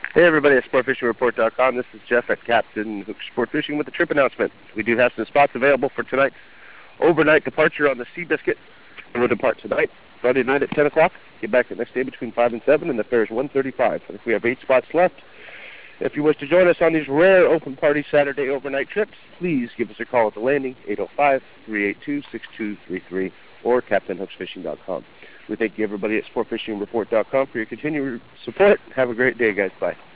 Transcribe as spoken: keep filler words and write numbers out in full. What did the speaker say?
Hey everybody at sport fishing report dot com. This is Jeff at Captain Hook Sport Fishing with a trip announcement. We do have some spots available for tonight's overnight departure on the Seabiscuit. We'll depart tonight, Friday night at ten o'clock. Get back the next day between five and seven, and the fare is one thirty-five. I think we have eight spots left. If you wish to join us on these rare open party Saturday overnight trips, please give us a call at the landing, eight oh five, three eight two, six two three three, or captain hooks fishing dot com. We thank you everybody at sport fishing report dot com for your continued support. Have a great day, guys. Bye.